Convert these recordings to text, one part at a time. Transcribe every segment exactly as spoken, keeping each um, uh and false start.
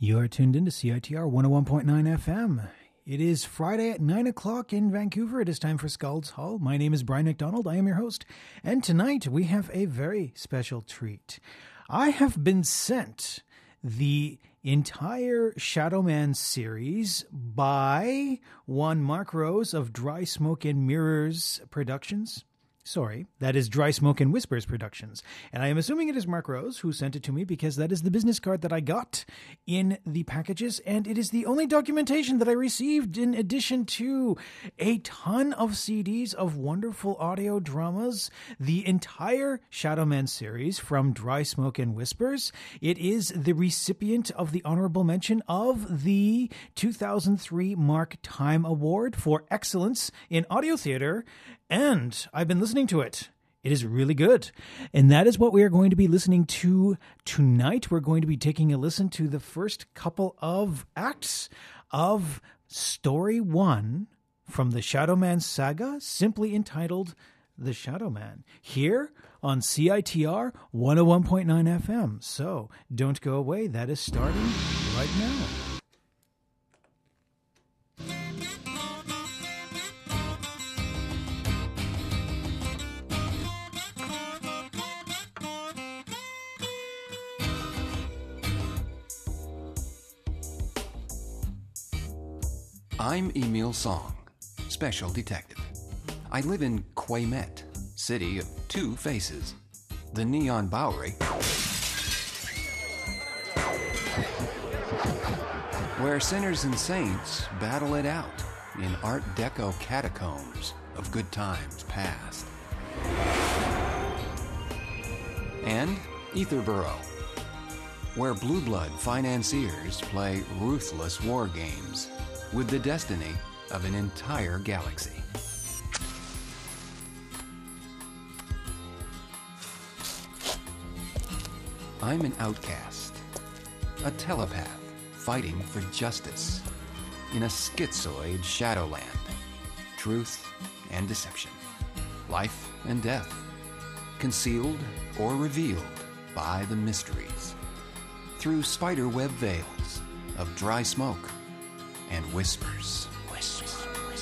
You are tuned into C I T R one oh one point nine F M. It is Friday at nine o'clock in Vancouver. It is time for Scald's Hall. My name is Brian McDonald. I am your host. And tonight we have a very special treat. I have been sent the entire Shadowman series by one Mark Rose of Dry Smoke and Mirrors Productions. Sorry, that is Dry Smoke and Whispers Productions. And I am assuming it is Mark Rose who sent it to me because that is the business card that I got in the packages. And it is the only documentation that I received in addition to a ton of C Ds of wonderful audio dramas. The entire Shadowman series from Dry Smoke and Whispers. It is the recipient of the honorable mention of the two thousand three Mark Time Award for Excellence in Audio Theater. And I've been listening to it. It is really good. And that is what we are going to be listening to tonight. We're going to be taking a listen to the first couple of acts of Story One from the Shadowman saga, simply entitled The Shadowman, here on C I T R one oh one point nine F M. So don't go away. That is starting right now. I'm Emil Song, Special Detective. I live in Quaymet, city of two faces. The Neon Bowery, where sinners and saints battle it out in Art Deco catacombs of good times past. And Etherborough, where blue blood financiers play ruthless war games with the destiny of an entire galaxy. I'm an outcast, a telepath fighting for justice in a schizoid shadowland. Truth and deception, life and death, concealed or revealed by the mysteries, through spiderweb veils of dry smoke and whispers. Whispers.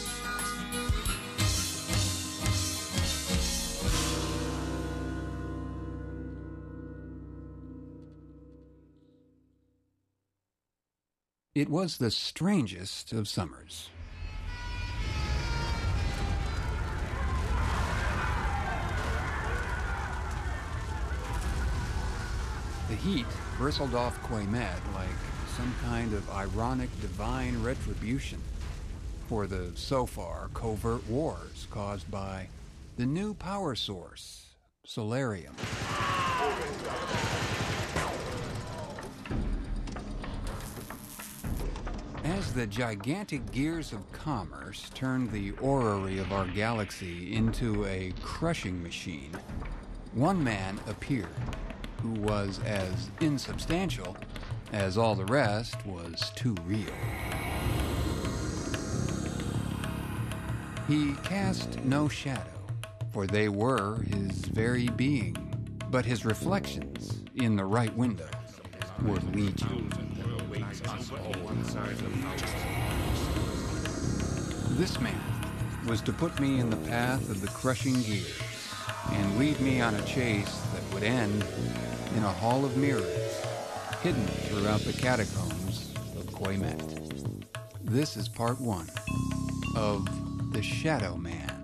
It was the strangest of summers. The heat bristled off Quaymet like some kind of ironic divine retribution for the so far covert wars caused by the new power source, Solarium. As the gigantic gears of commerce turned the orrery of our galaxy into a crushing machine, one man appeared who was as insubstantial as all the rest was too real. He cast no shadow, for they were his very being, but his reflections in the right window were legion. This man was to put me in the path of the crushing gears and lead me on a chase that would end in a hall of mirrors hidden throughout the catacombs of Quaymet. This is part one of The Shadow Man.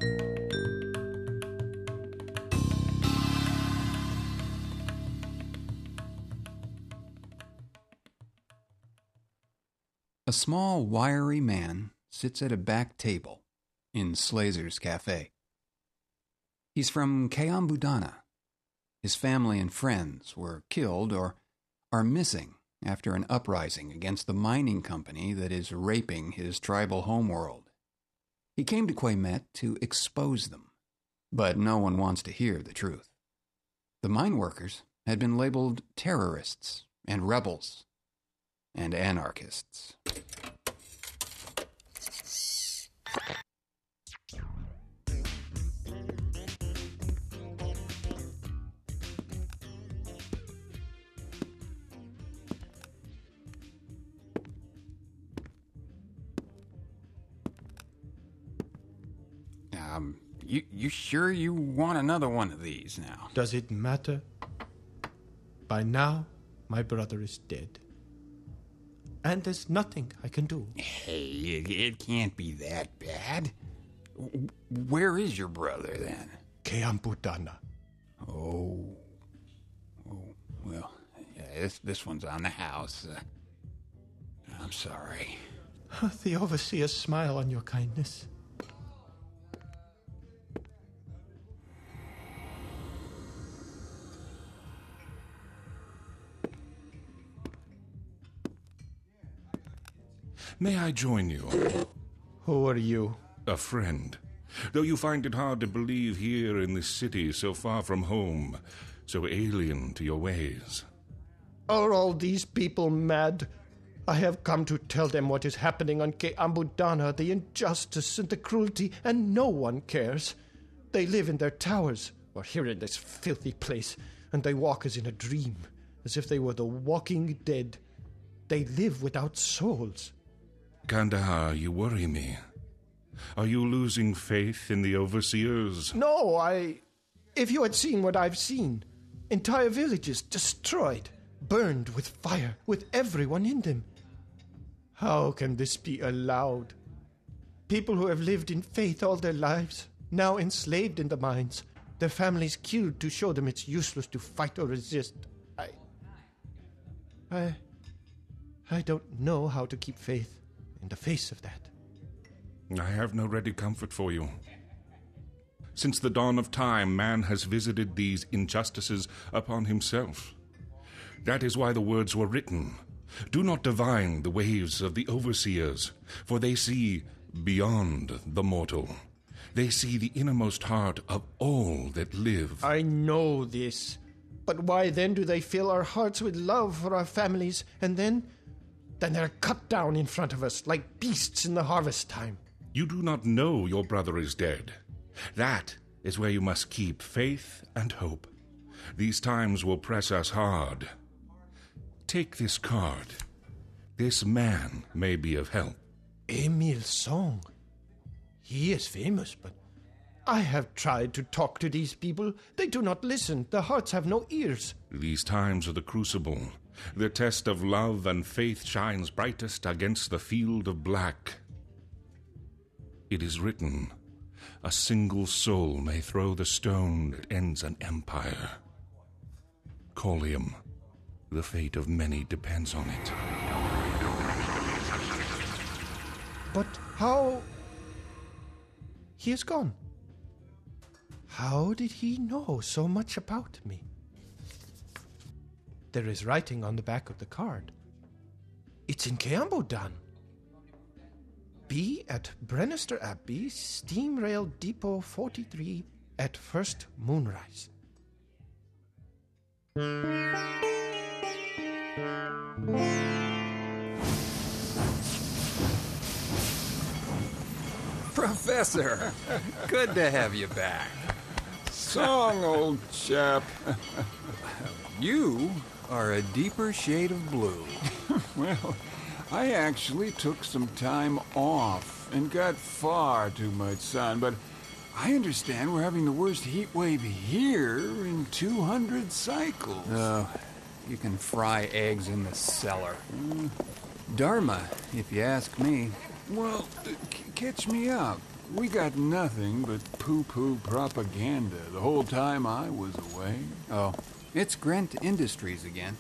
A small, wiry man sits at a back table in Slazer's Cafe. He's from Kayambudana. His family and friends were killed or are missing after an uprising against the mining company that is raping his tribal homeworld. He came to Quaymet to expose them, but no one wants to hear the truth. The mine workers had been labeled terrorists and rebels and anarchists. Um, you, you sure you want another one of these now? Does it matter? By now, my brother is dead. And there's nothing I can do. Hey, it, it can't be that bad. Where is your brother, then? Keambu Dana. Oh. Oh, well, yeah, this, this one's on the house. Uh, I'm sorry. The overseers smile on your kindness. May I join you? Who are you? A friend. Though you find it hard to believe here in this city so far from home, so alien to your ways. Are all these people mad? I have come to tell them what is happening on Keambu Dana, the injustice and the cruelty, and no one cares. They live in their towers, or here in this filthy place, and they walk as in a dream, as if they were the walking dead. They live without souls. Kandahar, you worry me. Are you losing faith in the overseers? No, I... If you had seen what I've seen, entire villages destroyed, burned with fire, with everyone in them. How can this be allowed? People who have lived in faith all their lives, now enslaved in the mines, their families killed to show them it's useless to fight or resist. I... I... I don't know how to keep faith in the face of that. I have no ready comfort for you. Since the dawn of time, man has visited these injustices upon himself. That is why the words were written. Do not divine the ways of the overseers, for they see beyond the mortal. They see the innermost heart of all that live. I know this. But why then do they fill our hearts with love for our families, and then... Then they're cut down in front of us like beasts in the harvest time? You do not know your brother is dead. That is where you must keep faith and hope. These times will press us hard. Take this card. This man may be of help. Emil Song. He is famous, but I have tried to talk to these people. They do not listen. Their hearts have no ears. These times are the crucible. The test of love and faith shines brightest against the field of black. It is written, a single soul may throw the stone that ends an empire. Colium, the fate of many depends on it. But how... He is gone. How did he know so much about me? There is writing on the back of the card. It's in Keambu Dana. Be at Brennister Abbey, Steam Rail Depot forty-three at first moonrise. Professor, good to have you back. Song, old chap. You are a deeper shade of blue. Well, I actually took some time off and got far too much sun, but I understand we're having the worst heat wave here in two hundred cycles. Oh, you can fry eggs in the cellar. Mm. Dharma, if you ask me. Well, uh, c- catch me up. We got nothing but poo-poo propaganda the whole time I was away. Oh, it's Grent Industries again.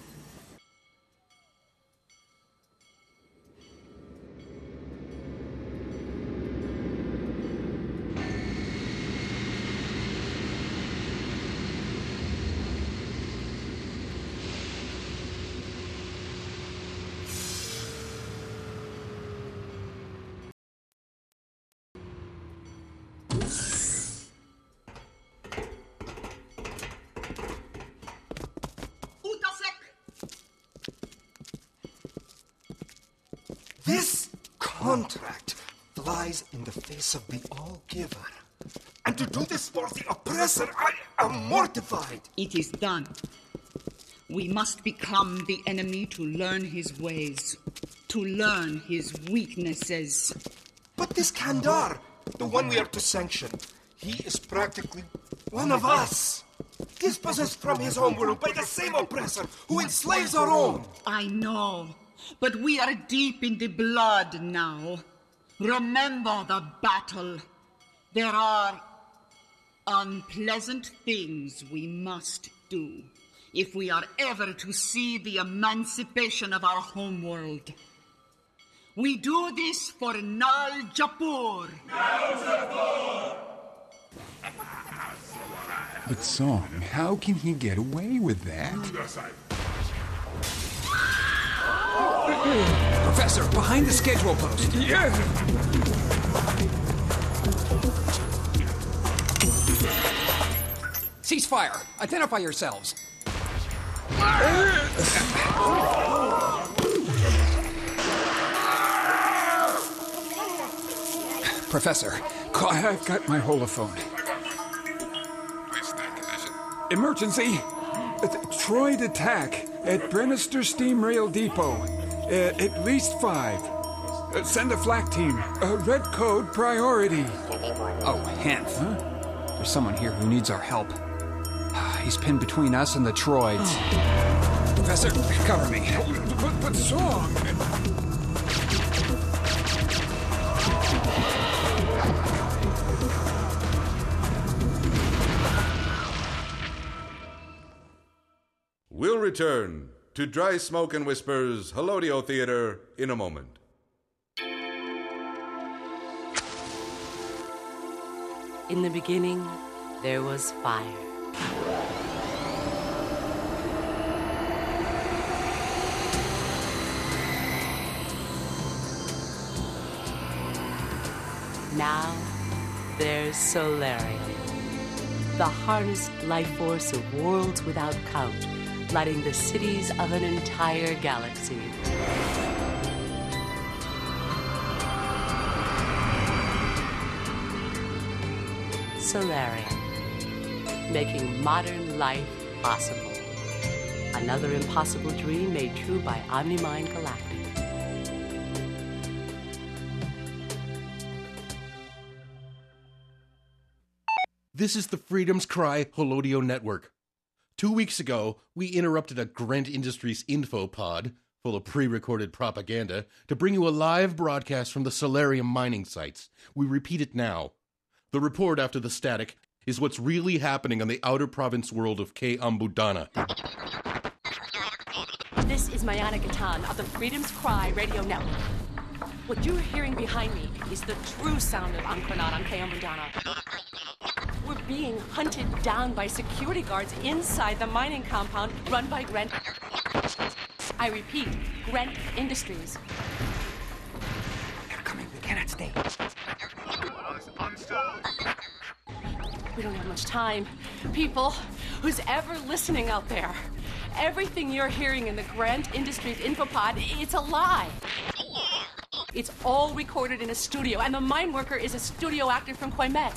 This contract flies in the face of the All-Giver. And to do this for the oppressor, I am mortified. It is done. We must become the enemy to learn his ways, to learn his weaknesses. But this Kandar, the one we are to sanction. He is practically one of us. Dispossessed from his homeworld by the same oppressor who enslaves our own. I know, but we are deep in the blood now. Remember the battle. There are unpleasant things we must do if we are ever to see the emancipation of our homeworld. We do this for Nal Japur. Nal Japur! But Song, how can he get away with that? Professor, behind the schedule post. Yeah! Ceasefire! Identify yourselves. Professor, call. I've got my holophone. Emergency! Uh, Troid attack at Brennister Steam Rail Depot. Uh, at least five. Uh, send a flak team. Uh, red code priority. Oh, Hanf. Huh? There's someone here who needs our help. He's pinned between us and the Troids. Professor, cover me. But, but Song... We'll return to Dry Smoke and Whispers Hellodio Theater in a moment. In the beginning, there was fire. Now, there's Solarium, the harnessed life force of worlds without count, lighting the cities of an entire galaxy. Solarium, making modern life possible. Another impossible dream made true by Omnimind Galactic. This is the Freedom's Cry Holodio Network. Two weeks ago, we interrupted a Grant Industries info pod full of pre-recorded propaganda to bring you a live broadcast from the Solarium mining sites. We repeat it now. The report after the static is what's really happening on the outer province world of K'Ambudana. This is Mayana Gatan of the Freedom's Cry radio network. What you're hearing behind me is the true sound of Ankronat on K'Ambudana. We're being hunted down by security guards inside the mining compound run by Grant. I repeat, Grant Industries. They're coming. We cannot stay. We don't have much time. People, who's ever listening out there, everything you're hearing in the Grant Industries infopod, it's a lie. It's all recorded in a studio, and the mine worker is a studio actor from Quemet.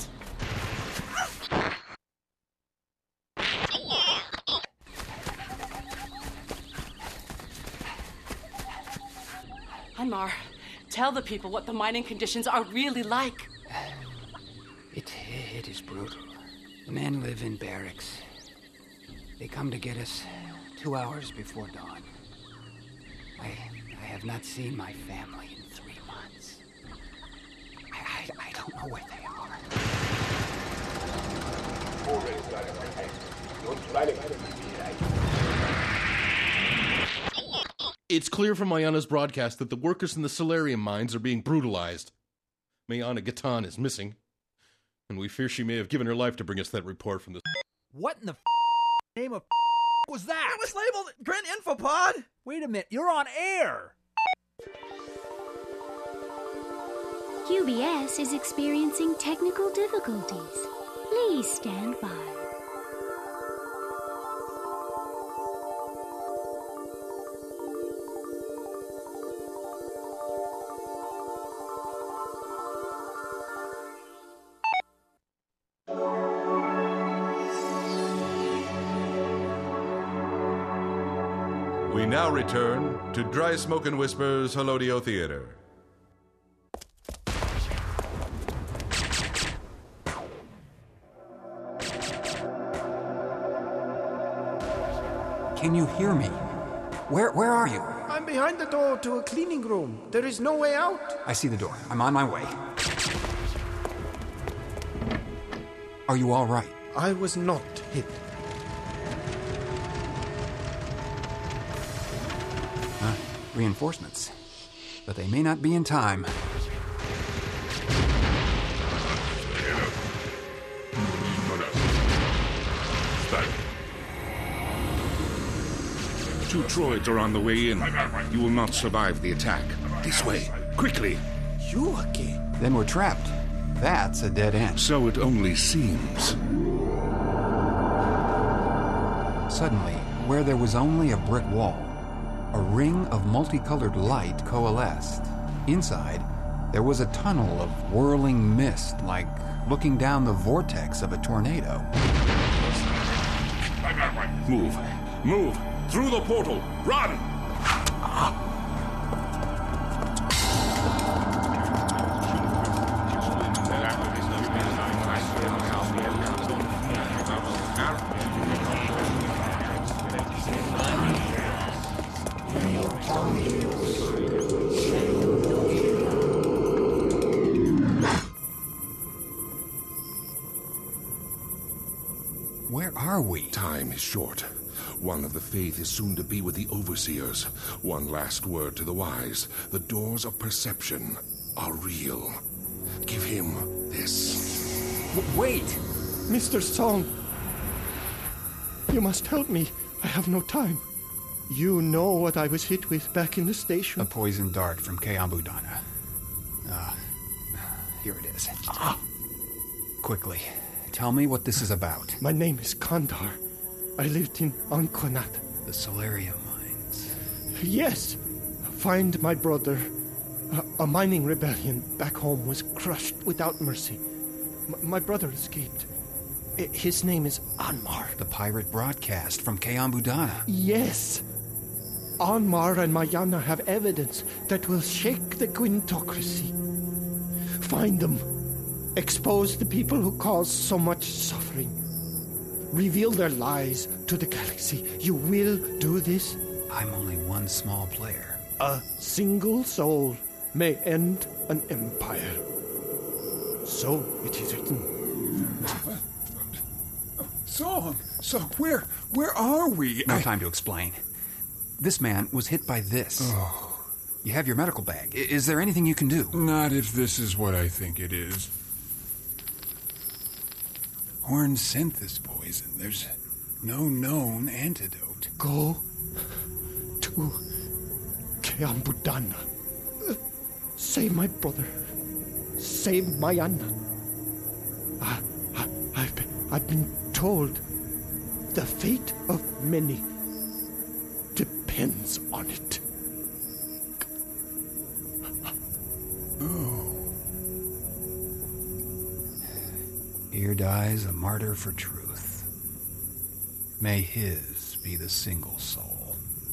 Anmar, tell the people what the mining conditions are really like. It, it is brutal. The men live in barracks. They come to get us two hours before dawn. I, I have not seen my family in three months. I, I, I don't know where they are. It's clear from Mayana's broadcast that the workers in the Solarium mines are being brutalized. Mayana Gatan is missing, and we fear she may have given her life to bring us that report from the... What in the f- name of f- was that? It was labeled Grant Infopod. Wait a minute, you're on air. Q B S is experiencing technical difficulties. Please stand by. We now return to Dry Smoke and Whispers Hellodio Theater. Can you hear me? Where where are you? I'm behind the door to a cleaning room. There is no way out. I see the door. I'm on my way. Are you all right? I was not hit. Uh, reinforcements. But they may not be in time. Two droids are on the way in. You will not survive the attack. This way, quickly. You again? Then we're trapped. That's a dead end. So it only seems. Suddenly, where there was only a brick wall, a ring of multicolored light coalesced. Inside, there was a tunnel of whirling mist, like looking down the vortex of a tornado. Move. Move. Through the portal. Run! Where are we? Time is short. One of the faith is soon to be with the overseers. One last word to the wise. The doors of perception are real. Give him this. W- wait! Mister Song, you must help me. I have no time. You know what I was hit with back in the station. A poison dart from Keambudana. Ah, uh, here it is. Ah. Quickly, tell me what this is about. My name is Kandar. I lived in Anquanat. The Solarium mines. Yes. Find my brother. A, a mining rebellion back home was crushed without mercy. M- my brother escaped. I- his name is Anmar. The pirate broadcast from Keambudana. Yes. Anmar and Mayana have evidence that will shake the Quintocracy. Find them. Expose the people who cause so much suffering. Reveal their lies to the galaxy. You will do this? I'm only one small player. A single soul may end an empire. So it is written. Song! Song, where, where are we? No I... time to explain. This man was hit by this. Oh. You have your medical bag. I- is there anything you can do? Not if this is what I think it is. Horn sent this poison. There's no known antidote. Go to Keambudana. Uh, save my brother. Save Mayana. I, I, I've, been, I've been told the fate of many depends on it. Oh. Here dies a martyr for truth. May his be the single soul.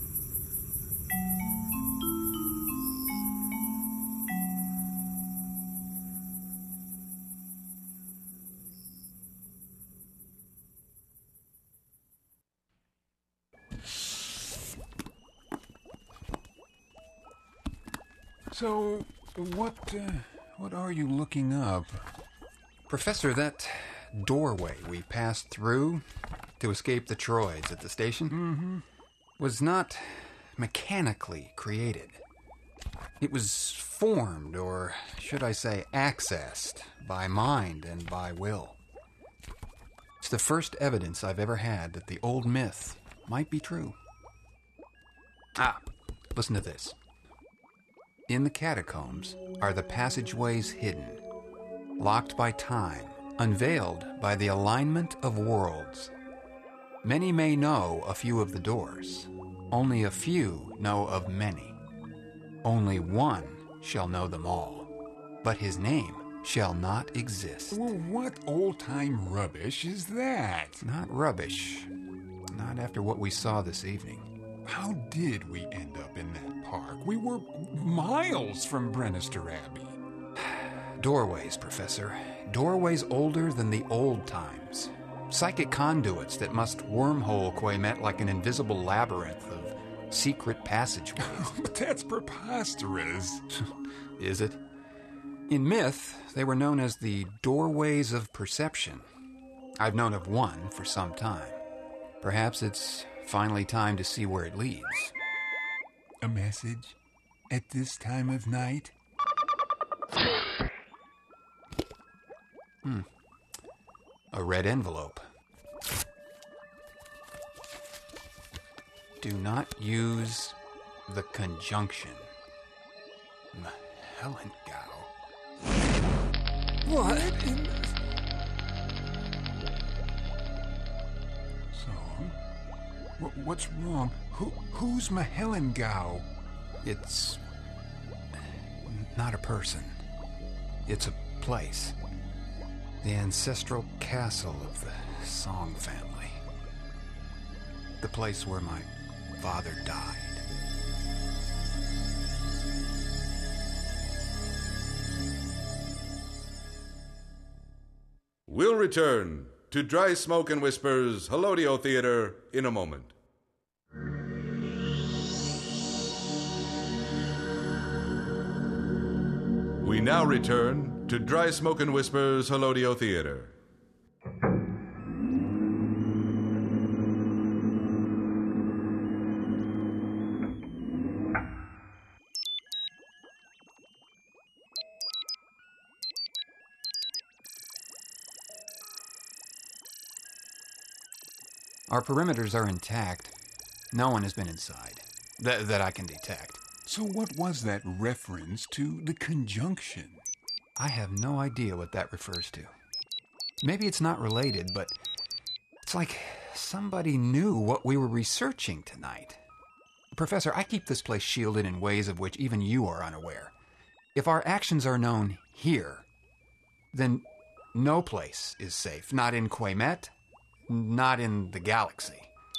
So, what, uh, what are you looking up? Professor, that doorway we passed through to escape the droids at the station mm-hmm. was not mechanically created. It was formed, or should I say accessed, by mind and by will. It's the first evidence I've ever had that the old myth might be true. Ah, listen to this. In the catacombs are the passageways hidden, locked by time, unveiled by the alignment of worlds. Many may know a few of the doors. Only a few know of many. Only one shall know them all, but his name shall not exist. Well, what old-time rubbish is that? Not rubbish. Not after what we saw this evening. How did we end up in that park? We were miles from Brenister Abbey. Doorways, Professor. Doorways older than the old times. Psychic conduits that must wormhole Quaymet like an invisible labyrinth of secret passageways. But that's preposterous. Is it? In myth, they were known as the doorways of perception. I've known of one for some time. Perhaps it's finally time to see where it leads. A message? At this time of night? Hmm. A red envelope. Do not use the conjunction. Mahellengau. What in... So, wh- what's wrong? Who, who's Mahellengau? It's not a person. It's a place. The ancestral castle of the Song family. The place where my father died. We'll return to Dry Smoke and Whispers Helodio Theater in a moment. We now return to Dry Smoke and Whispers Helodio Theater. Our perimeters are intact. No one has been inside. Th- that I can detect. So what was that reference to the conjunction? I have no idea what that refers to. Maybe it's not related, but it's like somebody knew what we were researching tonight. Professor, I keep this place shielded in ways of which even you are unaware. If our actions are known here, then no place is safe. Not in Quaymet, not in the galaxy.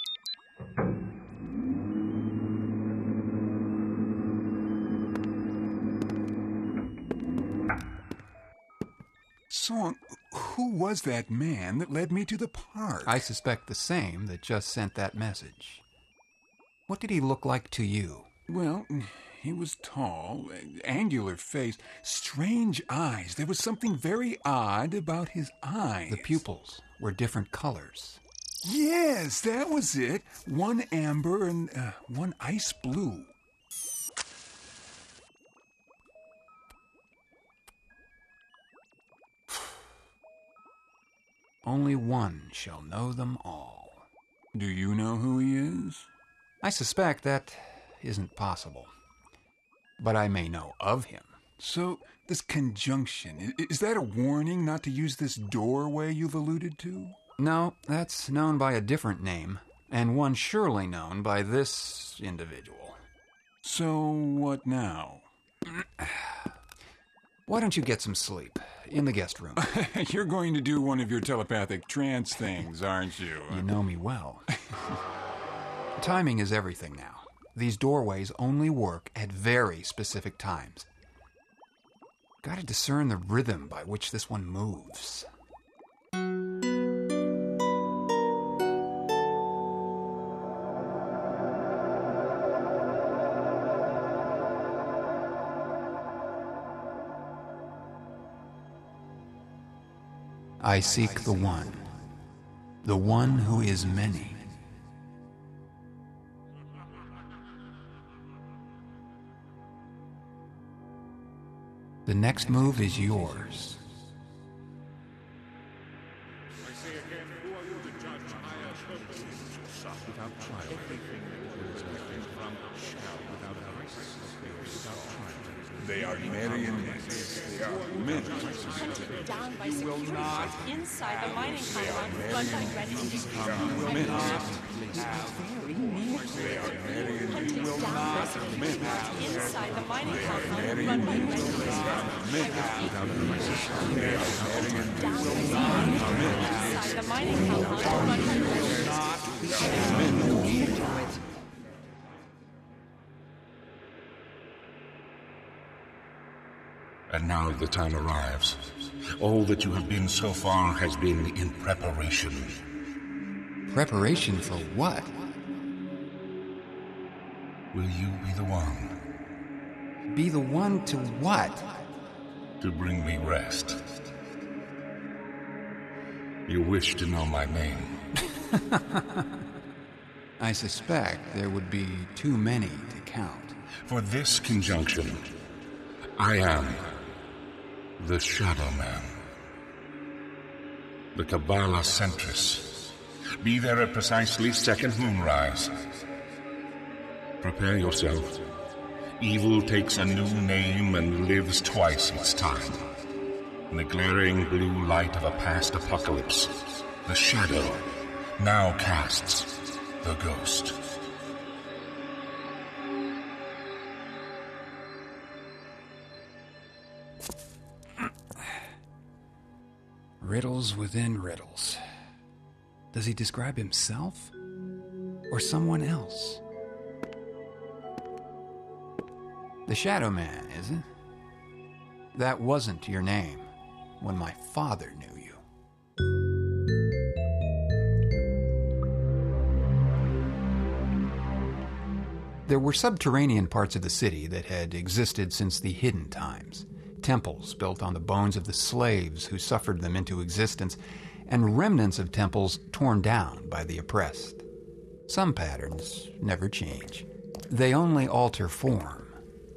Song, who was that man that led me to the park? I suspect the same that just sent that message. What did he look like to you? Well, he was tall, angular face, strange eyes. There was something very odd about his eyes. The pupils were different colors. Yes, that was it. One amber and uh, one ice blue. Only one shall know them all. Do you know who he is? I suspect that isn't possible. But I may know of him. So, this conjunction, is that a warning not to use this doorway you've alluded to? No, that's known by a different name, and one surely known by this individual. So, what now? Why don't you get some sleep in the guest room? You're going to do one of your telepathic trance things, aren't you? You know me well. Timing is everything now. These doorways only work at very specific times. Gotta discern the rhythm by which this one moves. I seek the one, the one who is many. The next move is yours. I say again, who are you to judge higher purposes without trial? Everything that is expected from shall without grace, without trial. They are marionettes. They are men. Down by security inside the mining column, run by Red Industries. They are marionettes. You will not men. Inside the mining column, run by Red Industries. Men. They are marionettes. You will not men. Inside the mining column, run by Red Industries. And now the time arrives. All that you have been so far has been in preparation. Preparation for what? Will you be the one? Be the one to what? To bring me rest. You wish to know my name. I suspect there would be too many to count. For this conjunction, I am the Shadow Man. The Kabbalah Centris. Be there at precisely second moonrise. Prepare yourself. Evil takes a new name and lives twice its time. In the glaring blue light of a past apocalypse, the Shadow now casts the Ghost. Riddles within riddles. Does he describe himself? Or someone else? The Shadow Man, is it? That wasn't your name when my father knew you. There were subterranean parts of the city that had existed since the hidden times. Temples built on the bones of the slaves who suffered them into existence, and remnants of temples torn down by the oppressed. Some patterns never change. They only alter form.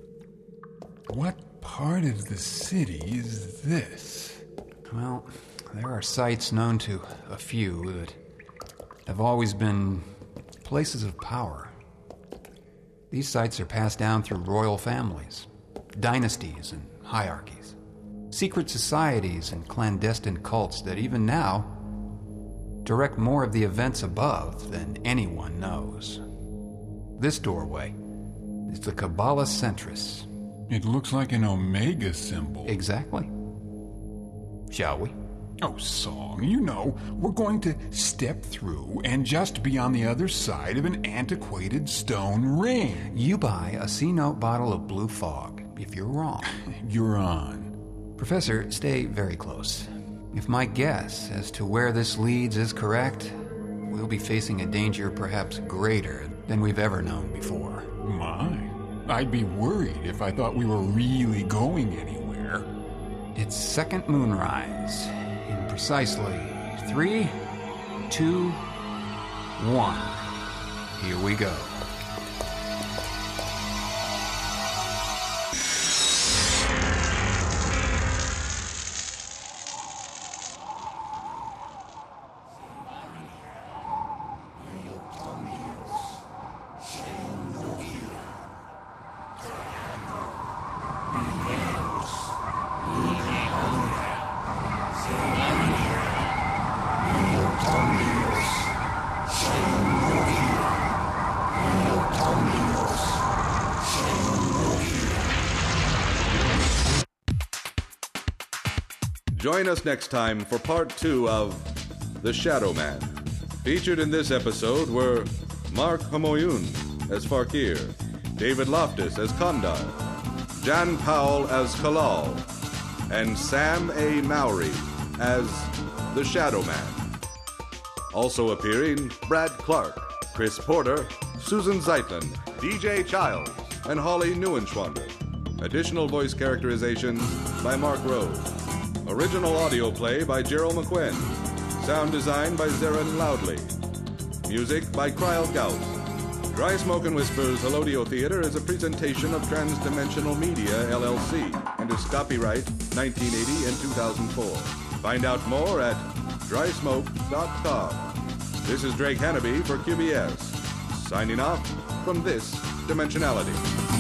What part of the city is this? Well, there are sites known to a few that have always been places of power. These sites are passed down through royal families, dynasties, and hierarchies. Secret societies and clandestine cults that even now direct more of the events above than anyone knows. This doorway is the Kabbalah Centris. It looks like an Omega symbol. Exactly. Shall we? Oh, Song, you know, we're going to step through and just be on the other side of an antiquated stone ring. You buy a C-Note bottle of blue fog if you're wrong. You're on. Professor, stay very close. If my guess as to where this leads is correct, we'll be facing a danger perhaps greater than we've ever known before. My, I'd be worried if I thought we were really going anywhere. It's second moonrise in precisely three, two, one. Here we go. Join us next time for part two of The Shadow Man. Featured in this episode were Mark Hamoyun as Farkir, David Loftus as Kandar, Jan Powell as Kalal, and Sam A. Mowry as The Shadow Man. Also appearing, Brad Clark, Chris Porter, Susan Zeitlin, D J Childs, and Holly Neuenschwander. Additional voice characterizations by Mark Rose. Original audio play by Gerald McQuinn. Sound design by Zarin Loudley. Music by Cryle Gauss. Dry Smoke and Whispers Hellodio Theater is a presentation of Transdimensional Media, L L C, and is copyright nineteen eighty and two thousand four. Find out more at dry smoke dot com. This is Drake Hannaby for Q B S, signing off from this dimensionality.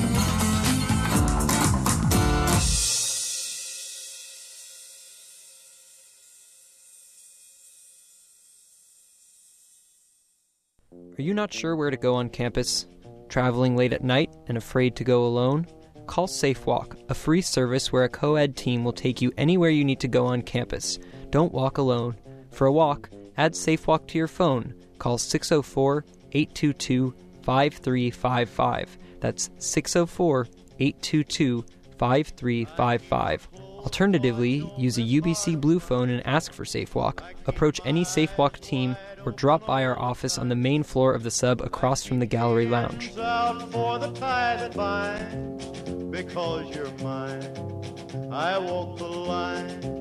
Are you not sure where to go on campus? Traveling late at night and afraid to go alone? Call SafeWalk, a free service where a co-ed team will take you anywhere you need to go on campus. Don't walk alone. For a walk, add SafeWalk to your phone. Call six oh four, eight two two, five three five five. That's six oh four, eight two two, five three five five. Alternatively, use a U B C Blue phone and ask for SafeWalk. Approach any SafeWalk team or drop by our office on the main floor of the sub across from the gallery lounge. Out for the tie that binds, because you're mine, I walk the line.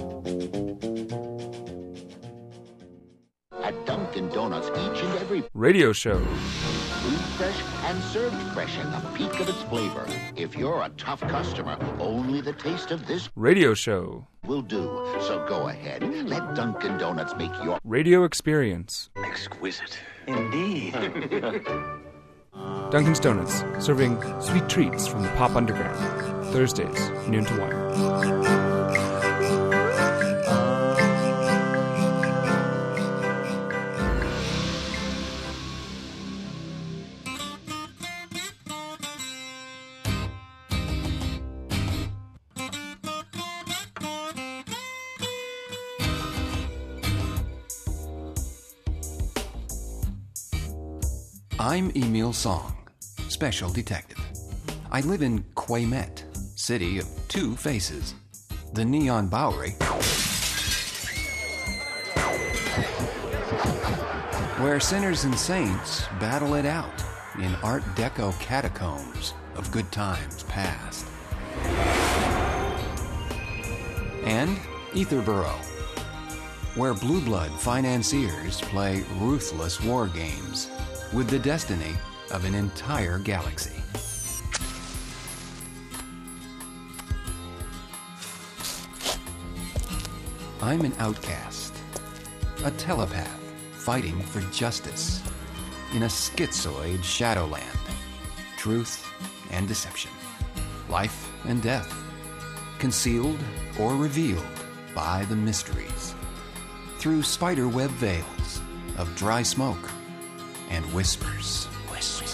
At Dunkin' Donuts, each and every radio show. Food fresh and served fresh in the peak of its flavor. If you're a tough customer, only the taste of this radio show will do. So go ahead, let Dunkin' Donuts make your radio experience exquisite. Indeed. Dunkin's Donuts, serving sweet treats from the pop underground. Thursdays, noon to one. I'm Emil Song, Special Detective. I live in Quaymet, city of two faces. The Neon Bowery, where sinners and saints battle it out in Art Deco catacombs of good times past. And Etherborough, where blue blood financiers play ruthless war games with the destiny of an entire galaxy. I'm an outcast, a telepath fighting for justice in a schizoid shadowland. Truth and deception, life and death, concealed or revealed by the mysteries, through spiderweb veils of dry smoke and whispers. Whispers.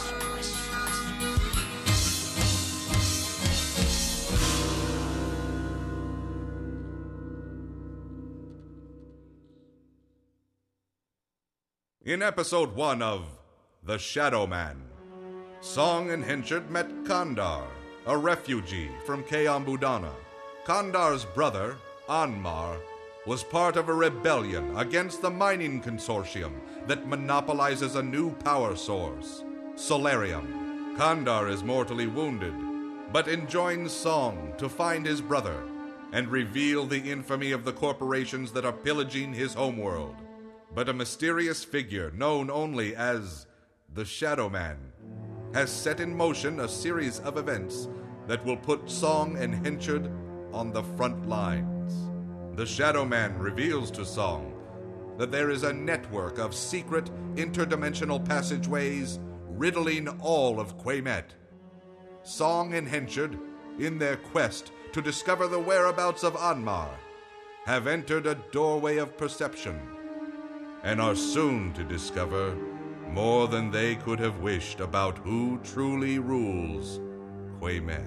In episode one of The Shadow Man, Song and Henchard met Kandar, a refugee from Keambudana. Kandar's brother, Anmar, was part of a rebellion against the mining consortium that monopolizes a new power source, Solarium. Kandar is mortally wounded, but enjoins Song to find his brother and reveal the infamy of the corporations that are pillaging his homeworld. But a mysterious figure known only as the Shadow Man has set in motion a series of events that will put Song and Henchard on the front lines. The Shadow Man reveals to Song that there is a network of secret interdimensional passageways riddling all of Quaymet. Song and Henchard, in their quest to discover the whereabouts of Anmar, have entered a doorway of perception and are soon to discover more than they could have wished about who truly rules Quaymet.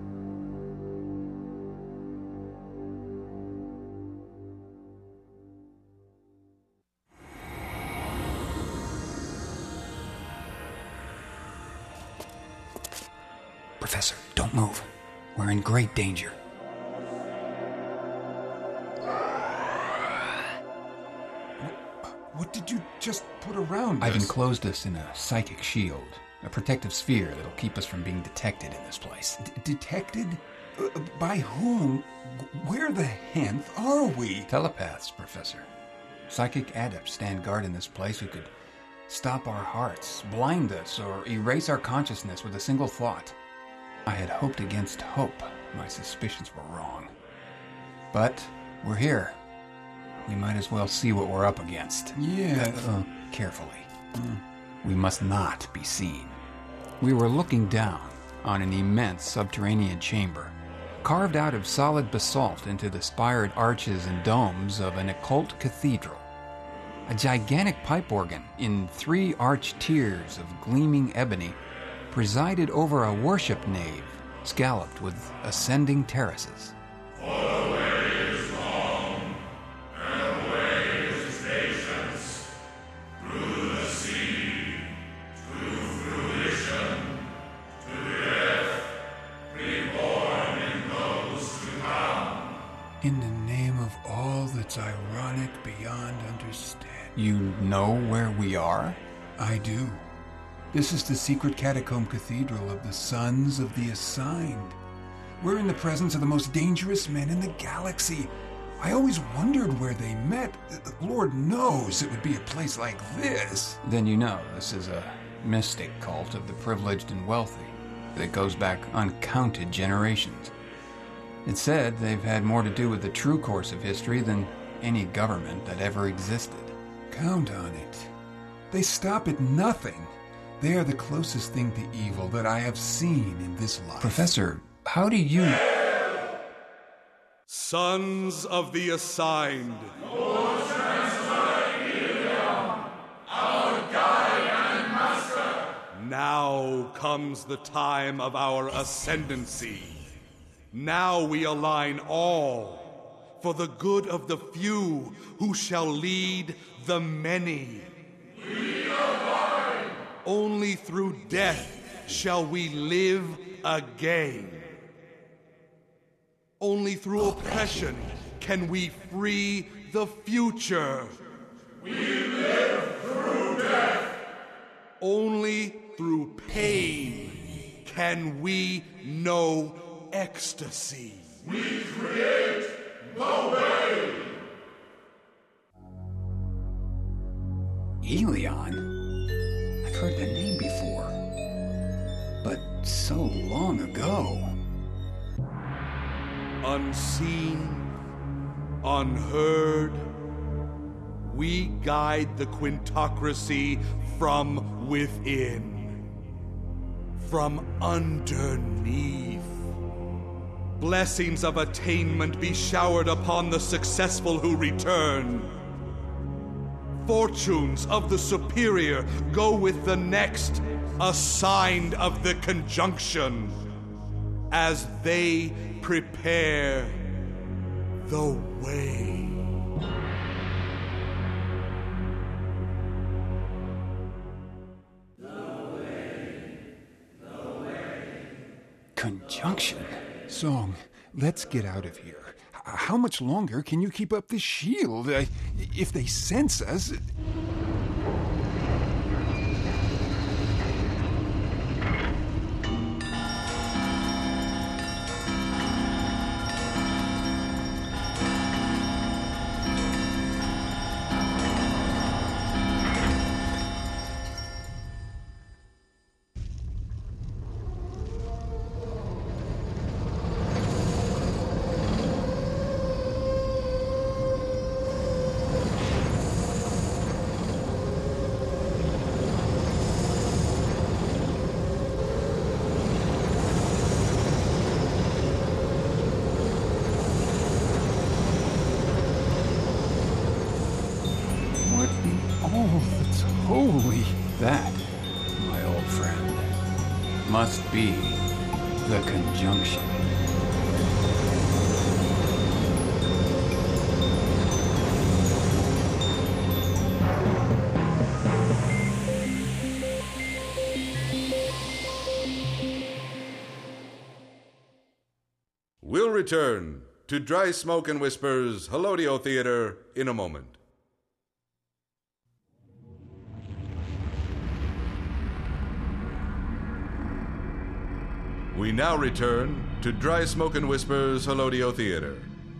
Professor, don't move. We're in great danger. What did you just put around us? I've enclosed us in a psychic shield, a protective sphere that'll keep us from being detected in this place. D- detected? Uh, by whom? Where the henth are we? Telepaths, Professor. Psychic adepts stand guard in this place who could stop our hearts, blind us, or erase our consciousness with a single thought. I had hoped against hope. My suspicions were wrong. But we're here. We might as well see what we're up against. Yeah. Uh, uh, carefully. Mm. We must not be seen. We were looking down on an immense subterranean chamber, carved out of solid basalt into the spired arches and domes of an occult cathedral. A gigantic pipe organ in three arched tiers of gleaming ebony presided over a worship nave scalloped with ascending terraces. For the way is long, and the way is patience. Through the sea, to fruition, to death, reborn in In the name of all that's ironic beyond understanding. You know where we are? I do. This is the secret catacomb cathedral of the Sons of the Assigned. We're in the presence of the most dangerous men in the galaxy. I always wondered where they met. Lord knows it would be a place like this. Then you know this is a mystic cult of the privileged and wealthy that goes back uncounted generations. It's said they've had more to do with the true course of history than any government that ever existed. Count on it. They stop at nothing. They are the closest thing to evil that I have seen in this life. Professor, how do you... Sons of the Assigned. Most transforming Helion, our guide and master. Now comes the time of our ascendancy. Now we align all for the good of the few who shall lead the many. We align. Only through death shall we live again. Only through oppression can we free the future. We live through death. Only through pain can we know ecstasy. We create the way. Helion? I've heard that name before. But so long ago. Unseen, unheard, we guide the quintocracy from within, from underneath. Blessings of attainment be showered upon the successful who return. Fortunes of the superior go with the next assigned of the conjunction, as they prepare the way. The way, the way. Conjunction? Song, let's get out of here. H- how much longer can you keep up the shield? I, if they sense us... It... Holy, that, my old friend, must be the conjunction. We'll return to Dry Smoke and Whispers Helodio Theater in a moment. We now return to Dry Smoke and Whispers Helodio Theater.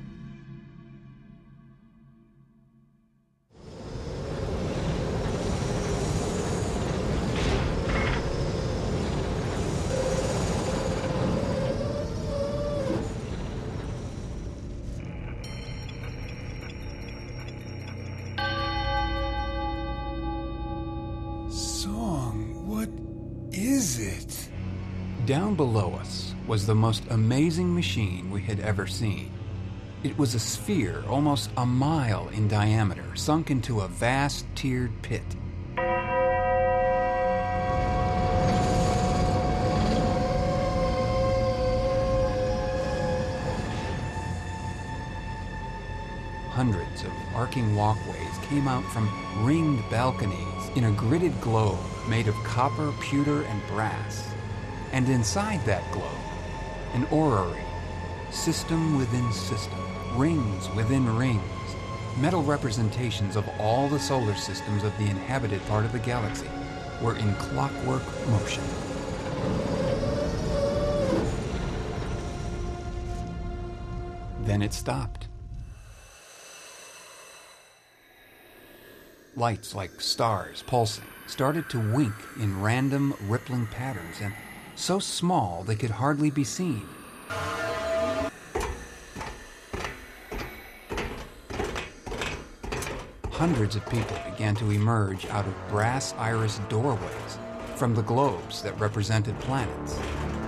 Song, what is it? Down below us was the most amazing machine we had ever seen. It was a sphere almost a mile in diameter, sunk into a vast tiered pit. Hundreds of arcing walkways came out from ringed balconies in a gridded globe made of copper, pewter, and brass. And inside that globe, an orrery, system within system, rings within rings, metal representations of all the solar systems of the inhabited part of the galaxy were in clockwork motion. Then it stopped. Lights like stars pulsing started to wink in random rippling patterns, and so small they could hardly be seen. Hundreds of people began to emerge out of brass iris doorways from the globes that represented planets.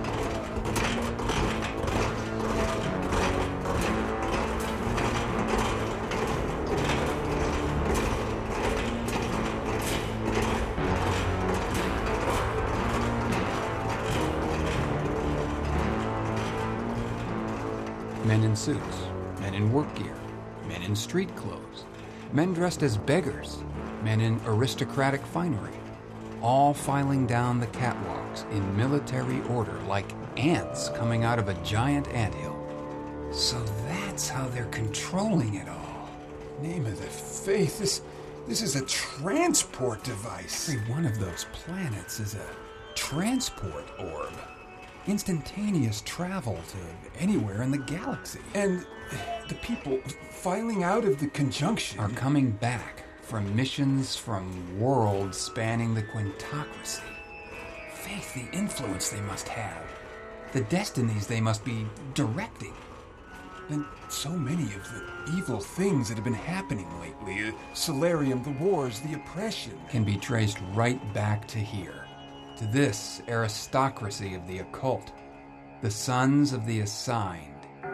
Men in suits, men in work gear, men in street clothes, men dressed as beggars, men in aristocratic finery, all filing down the catwalks in military order like ants coming out of a giant anthill. So that's how they're controlling it all. Name of the faith, this, this is a transport device. Every one of those planets is a transport orb. Instantaneous travel to anywhere in the galaxy. And the people filing out of the conjunction are coming back from missions from worlds spanning the quintocracy. Faith, the influence they must have, the destinies they must be directing. And so many of the evil things that have been happening lately, uh, Solarium, the wars, the oppression, can be traced right back to here. To this aristocracy of the occult, the sons of the assigned.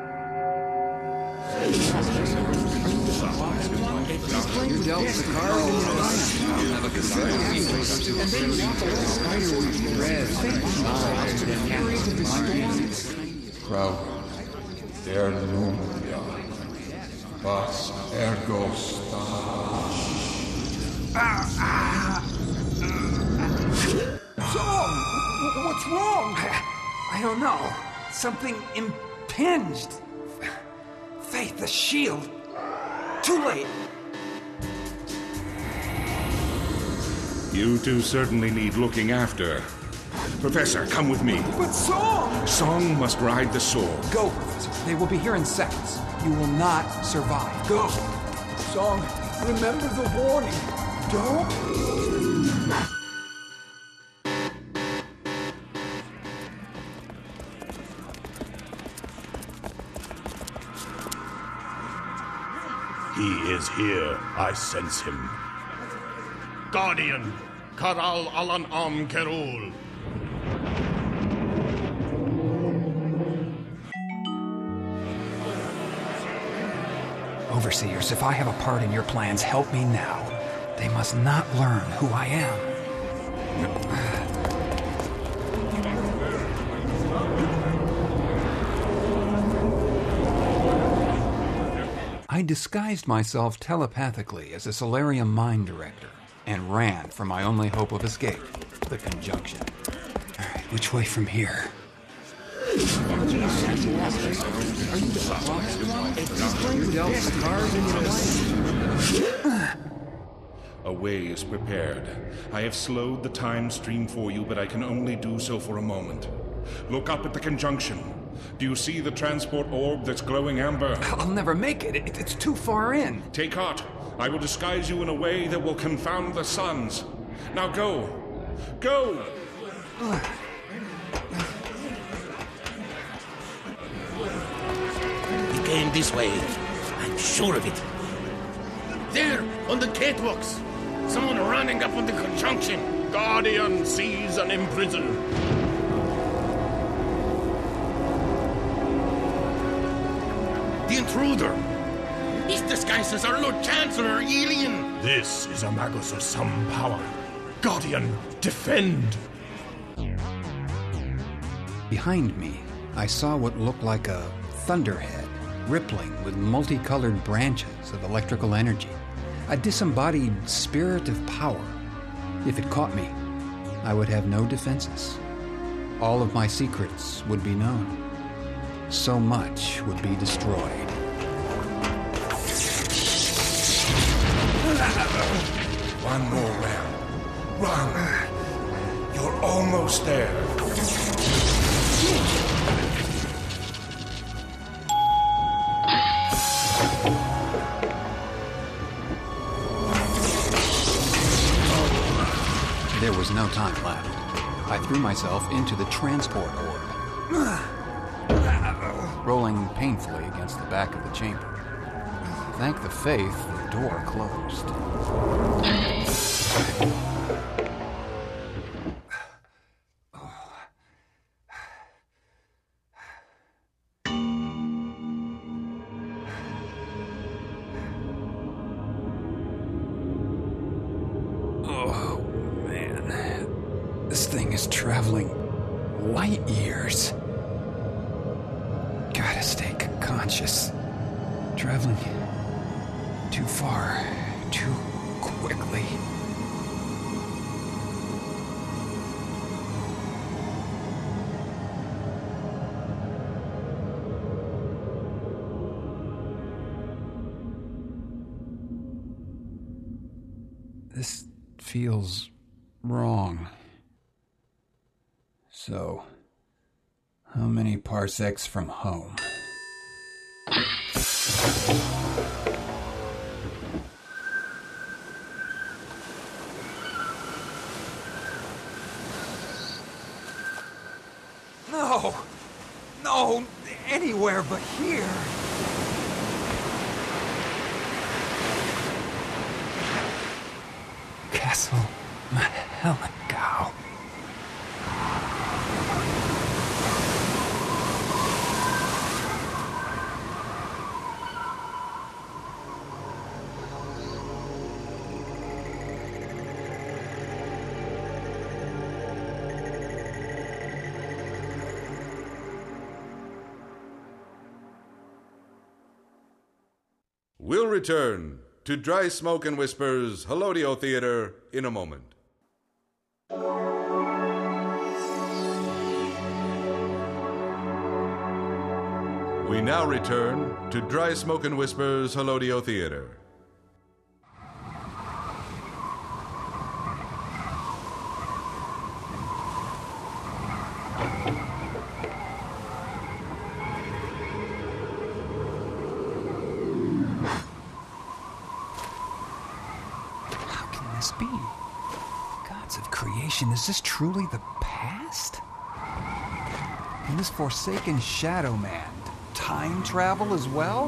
Crowd, der Lumbia, was ergo Song! What's wrong? I don't know. Something impinged. Faith, the shield. Too late. You two certainly need looking after. Professor, come with me. But Song! Song must ride the sword. Go, Professor. They will be here in seconds. You will not survive. Go. Song, remember the warning. Don't... He is here. I sense him. Guardian, Karal Alan Am Kerul. Overseers, if I have a part in your plans, help me now. They must not learn who I am. I disguised myself telepathically as a Solarium mind director and ran for my only hope of escape, the conjunction. All right, which way from here? A way is prepared. I have slowed the time stream for you, but I can only do so for a moment. Look up at the conjunction. Do you see the transport orb that's glowing amber? I'll never make it. it. It's too far in. Take heart. I will disguise you in a way that will confound the suns. Now go. Go! He came this way. I'm sure of it. There, on the catwalks. Someone running up on the conjunction. Guardian seize and imprison. The intruder. He's disguised as our Lord Chancellor, Alien. This is a Magus of some power. Guardian, defend! Behind me, I saw what looked like a thunderhead, rippling with multicolored branches of electrical energy. A disembodied spirit of power. If it caught me, I would have no defenses. All of my secrets would be known. So much would be destroyed. One more round. Run. You're almost there. There was no time left. I threw myself into the transport orb, rolling painfully against the back of the chamber. Thank the faith, the door closed. Oh, man. This thing is traveling light years. Gotta stay conscious. Traveling too far, too quickly. This feels wrong. So, how many parsecs from home? No! No! Anywhere but here! Castle Maheligow. We'll return to Dry Smoke and Whispers Helodio Theater in a moment. We now return to Dry Smoke and Whispers Helodio Theater. Be? Gods of creation, is this truly the past? And this forsaken Shadow Man, time travel as well?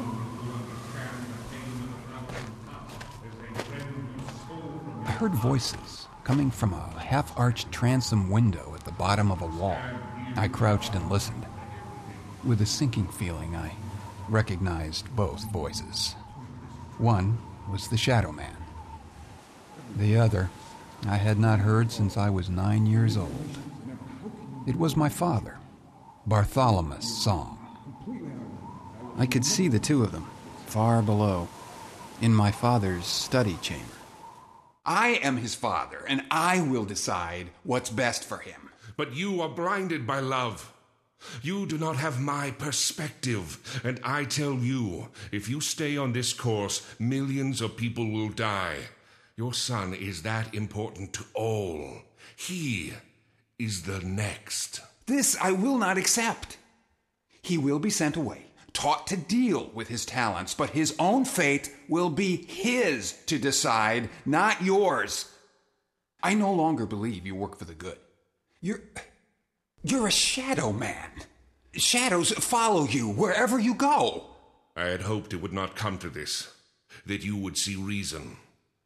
I heard voices coming from a half-arched transom window at the bottom of a wall. I crouched and listened. With a sinking feeling, I recognized both voices. One was the Shadow Man. The other, I had not heard since I was nine years old. It was my father, Bartholomew Song. I could see the two of them, far below, in my father's study chamber. I am his father, and I will decide what's best for him. But you are blinded by love. You do not have my perspective, and I tell you, if you stay on this course, millions of people will die. Your son is that important to all. He is the next. This I will not accept. He will be sent away, taught to deal with his talents, but his own fate will be his to decide, not yours. I no longer believe you work for the good. You're... you're a shadow man. Shadows follow you wherever you go. I had hoped it would not come to this, that you would see reason.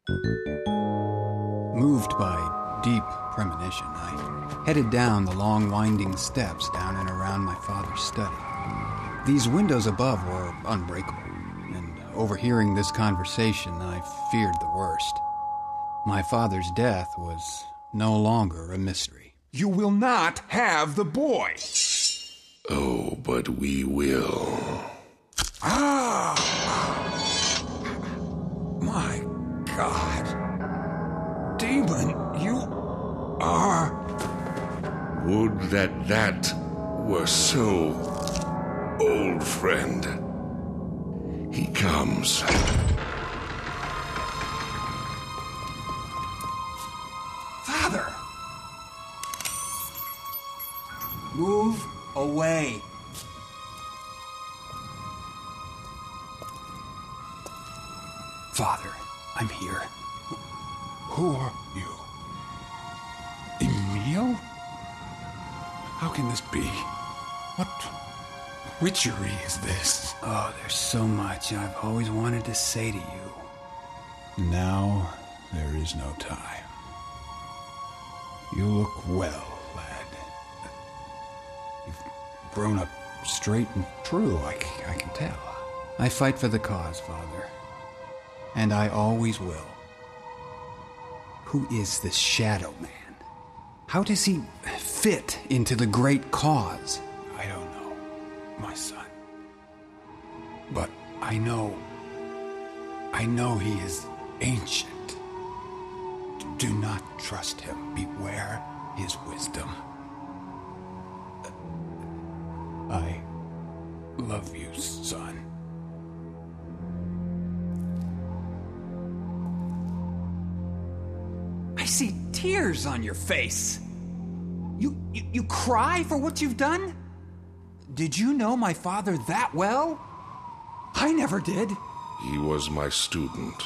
Moved by deep premonition, I headed down the long winding steps down and around my father's study. These windows above were unbreakable, and overhearing this conversation, I feared the worst. My father's death was no longer a mystery. You will not have the boy! Oh, but we will. Ah! My God. Demon, you are... Would that that were so, old friend. He comes. Father, I'm here. Who are you? Emil? How can this be? What witchery is this? Oh, there's so much I've always wanted to say to you. Now there is no time. You look well, lad. You've grown up straight and true, I, c- I can tell. I fight for the cause, Father. And I always will. Who is this Shadow Man? How does he fit into the great cause? I don't know, my son. But I know... I know he is ancient. Do not trust him. Beware his wisdom. I love you, son. I see tears on your face. You, you you cry for what you've done? Did you know my father that well? I never did. He was my student.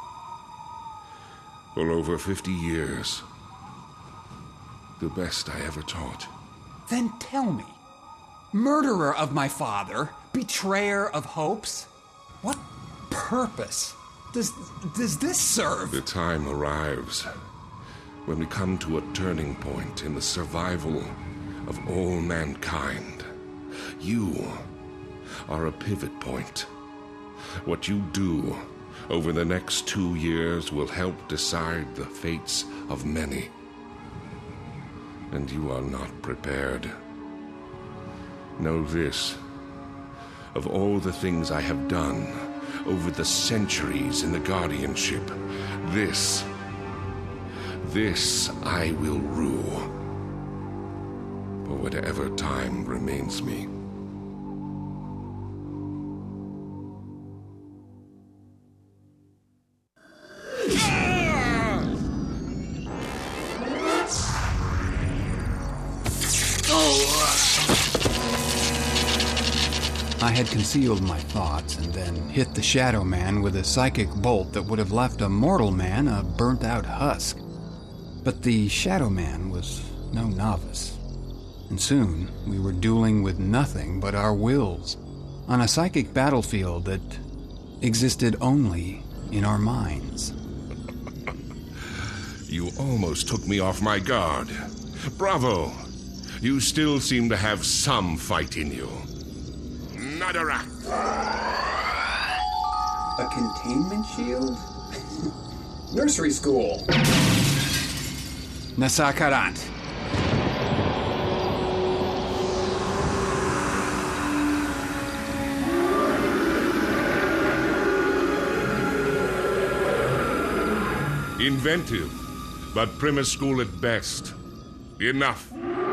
For over fifty years. The best I ever taught. Then tell me, murderer of my father, betrayer of hopes, what purpose does does this serve? The time arrives when we come to a turning point in the survival of all mankind. You are a pivot point. What you do over the next two years will help decide the fates of many. And you are not prepared. Know this. Of all the things I have done over the centuries in the guardianship, this, this I will rue for whatever time remains me. I had concealed my thoughts and then hit the Shadow Man with a psychic bolt that would have left a mortal man a burnt-out husk. But the Shadow Man was no novice, and soon we were dueling with nothing but our wills on a psychic battlefield that existed only in our minds. You almost took me off my guard. Bravo! You still seem to have some fight in you. Nadarak! A containment shield? Nursery school. Nasakarat. Inventive, but prima school at best. Enough.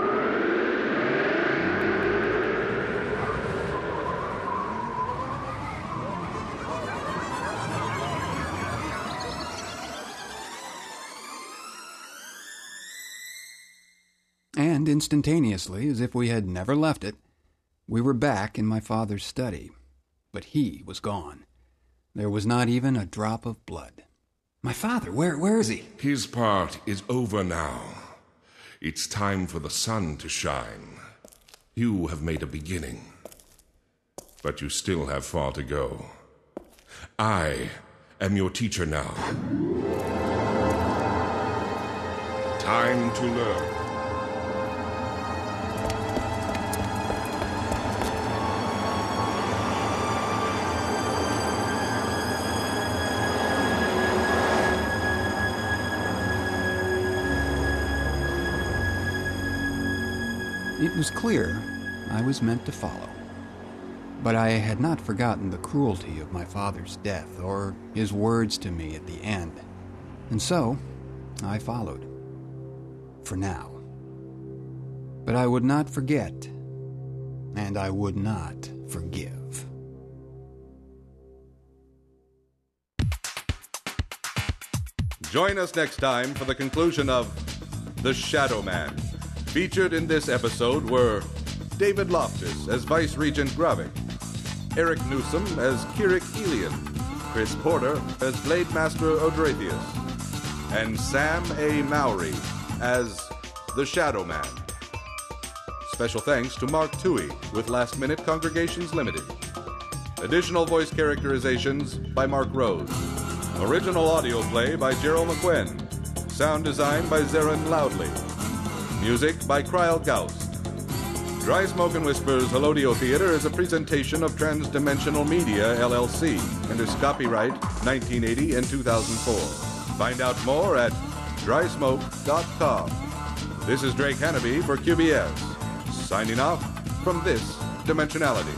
And instantaneously, as if we had never left it, we were back in my father's study. But he was gone. There was not even a drop of blood. My father, where where is he? His part is over now. It's time for the sun to shine. You have made a beginning. But you still have far to go. I am your teacher now. Time to learn. It was clear I was meant to follow. But I had not forgotten the cruelty of my father's death or his words to me at the end. And so, I followed. For now. But I would not forget, and I would not forgive. Join us next time for the conclusion of The Shadow Man. Featured in this episode were David Loftus as Vice Regent Gravik, Eric Newsom as Kirik Elian, Chris Porter as Blade Master Odratheus, and Sam A. Mowry as the Shadow Man. Special thanks to Mark Toohey with Last Minute Congregations Limited. Additional voice characterizations by Mark Rose. Original audio play by Gerald McQuinn. Sound design by Zarin Loudley. Music by Kryle Gaust. Dry Smoke and Whispers Helodio Theater is a presentation of Transdimensional Media, L L C, and is copyright nineteen eighty and two thousand four. Find out more at dry smoke dot com. This is Drake Hannaby for Q B S, signing off from this dimensionality.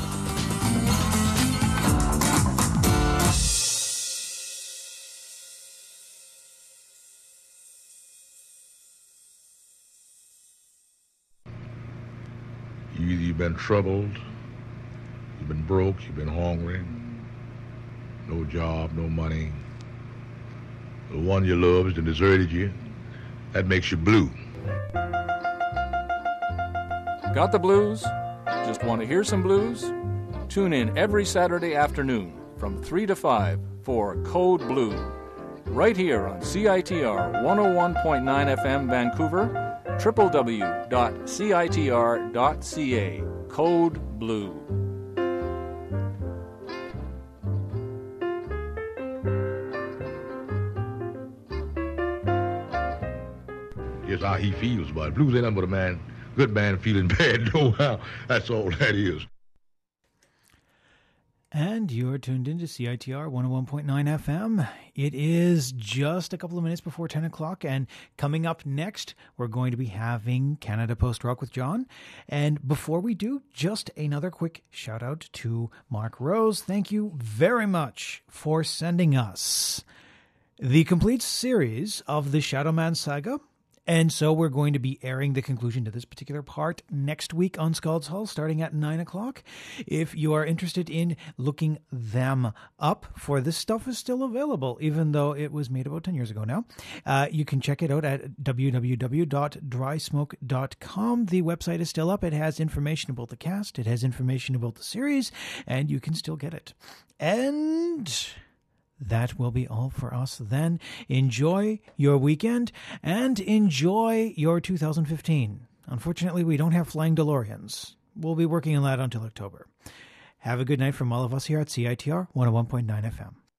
Either you've been troubled, you've been broke, you've been hungry, no job, no money. The one you loved and deserted you, that makes you blue. Got the blues? Just want to hear some blues? Tune in every Saturday afternoon from three to five for Code Blue, right here on C I T R one oh one point nine F M Vancouver, w w w dot c i t r dot c a. Code Blue. Just how he feels about it. Blues ain't nothing but a man, good man feeling bad, no how. That's all that is. And you're tuned into C I T R one oh one point nine F M. It is just a couple of minutes before ten o'clock, and coming up next, we're going to be having Canada Post Rock with John. And before we do, just another quick shout out to Mark Rose. Thank you very much for sending us the complete series of the Shadow Man saga. And so we're going to be airing the conclusion to this particular part next week on Scald's Hall, starting at nine o'clock. If you are interested in looking them up, for this stuff is still available, even though it was made about ten years ago now. Uh, you can check it out at w w w dot dry smoke dot com. The website is still up. It has information about the cast. It has information about the series, and you can still get it. And that will be all for us then. Enjoy your weekend and enjoy your two thousand fifteen. Unfortunately, we don't have flying DeLoreans. We'll be working on that until October. Have a good night from all of us here at C I T R one oh one point nine F M.